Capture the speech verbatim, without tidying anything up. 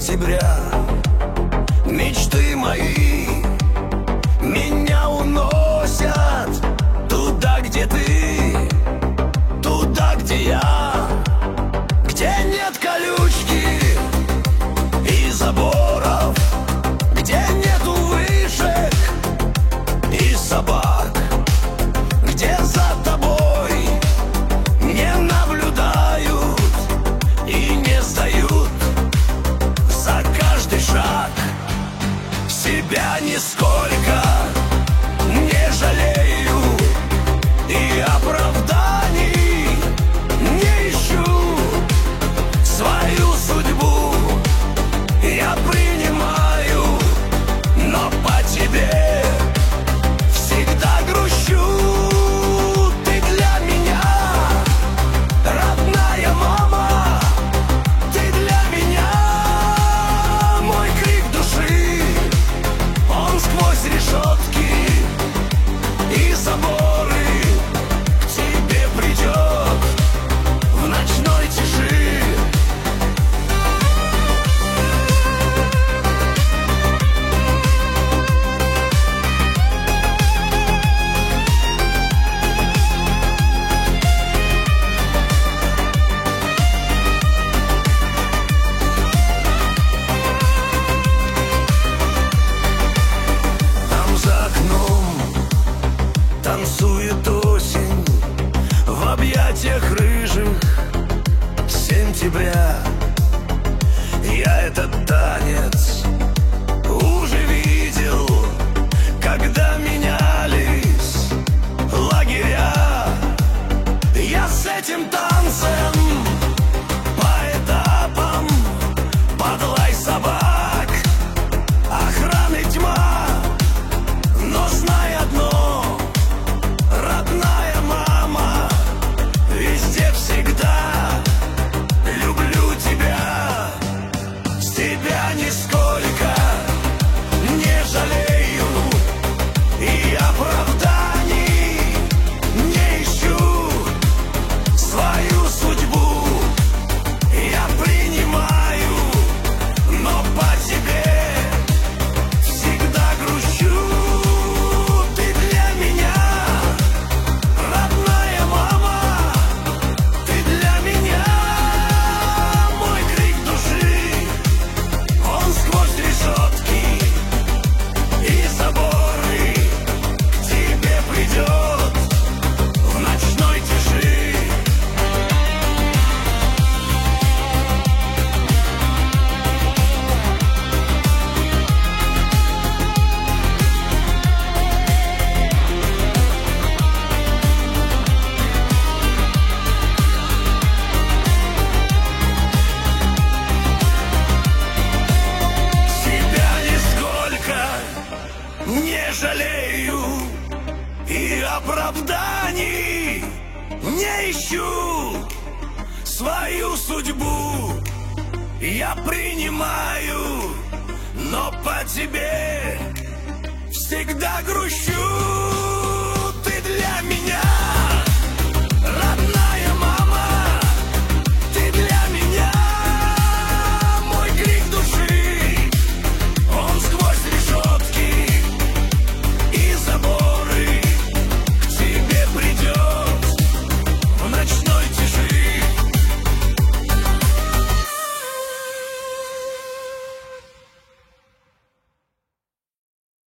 сентября. Мечты мои меня уносят туда, где ты, туда, где я, где нет колючки и заборов, где нету вышек и собак, где за тобой не наблюдают и не сдают за каждый шаг. Себя нисколько не жалею и оправданий не ищу. Свою судьбу я принимаю, но по тебе всегда грущу. Ты для меня родная мама, ты для меня мой крик души. Он сквозь решетки и заборы к тебе придет в ночной тиши. Там за окном танцует осень в объятиях рыжих сентября. Я этот танец уже видел, когда менялись лагеря. Я с этим танцем по этапам под лай собак, охраны тьма, но знай одно, родная мама, везде всегда люблю тебя. Тебя нисколько не жалею и оправданий не ищу. Свою судьбу я принимаю, но по тебе всегда грущу. Ты для меня родная мама, ты для меня мой крик души. Он сквозь решетки и заборы к тебе придет в ночной тиши. Себя нисколько не жалею и оправданий не ищу. Свою судьбу я принимаю, но по тебе всегда грущу.